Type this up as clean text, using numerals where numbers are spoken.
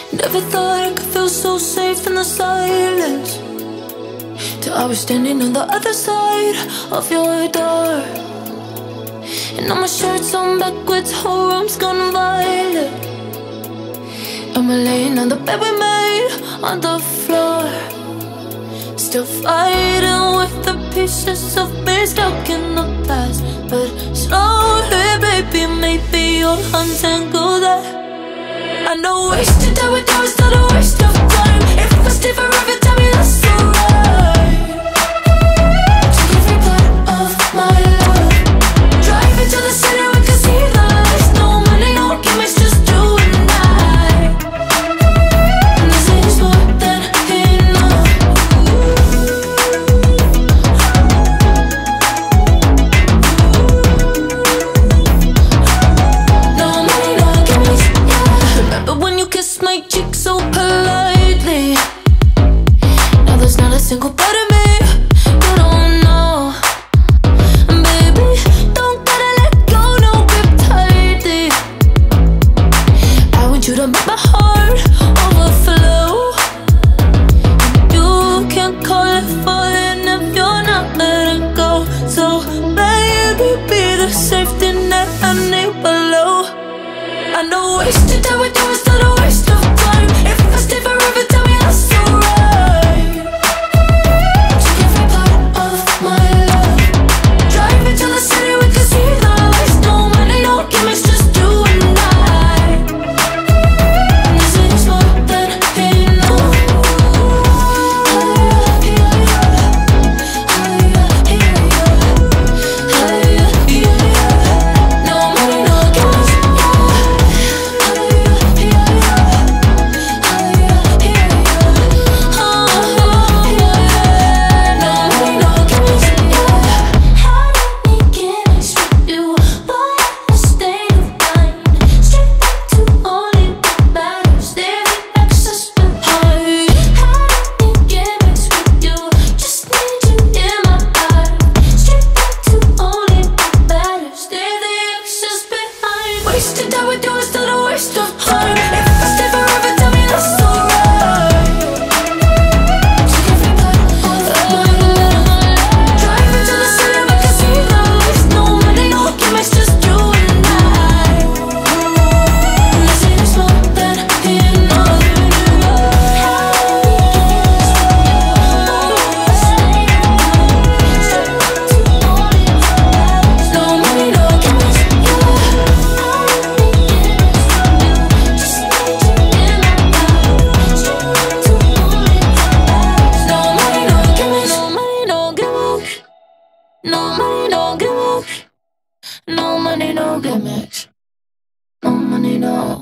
Never thought I could feel so safe in the silence, till I was standing on the other side of your door. And now my shirt's on backwards, whole room's gone violet, and we're laying on the bed we made on the floor, still fighting with the pieces of me stuck in the past. But slowly, baby, maybe you'll untangle that. I know wasted time with you is not a waste of time. If I stay forever, tell me that's alright. Take every part of my love, drive into the city, we can see the lights. No money, no gimmicks, just you and I. And this is more than enough. No money, no gimmicks, yeah. Remember when you kissed my cheek so politely? Now there's not a single part of me you don't know. And baby, don't gotta let go, no, grip tightly. I want you to make my heart overflow. You can't call it falling if you're not letting go. So baby, be the safety net I need below. I know wasted time with you is not a waste of time. If I stay forever, tell me that's alright. Take every part of my love, drive into the city, we can see the lights. No money, no gimmicks, just you and I. And this is more than enough. No money, no gimmicks, wasted time with you is not a waste of time. If I stay forever, tell me that's alright. Take every part of my love, drive into the city, we can see the lights. No money, no gimmicks, just you and I. And this is more than enough. No money, no gimmicks, no money, no gimmicks, no money, no gimmicks, no money, no.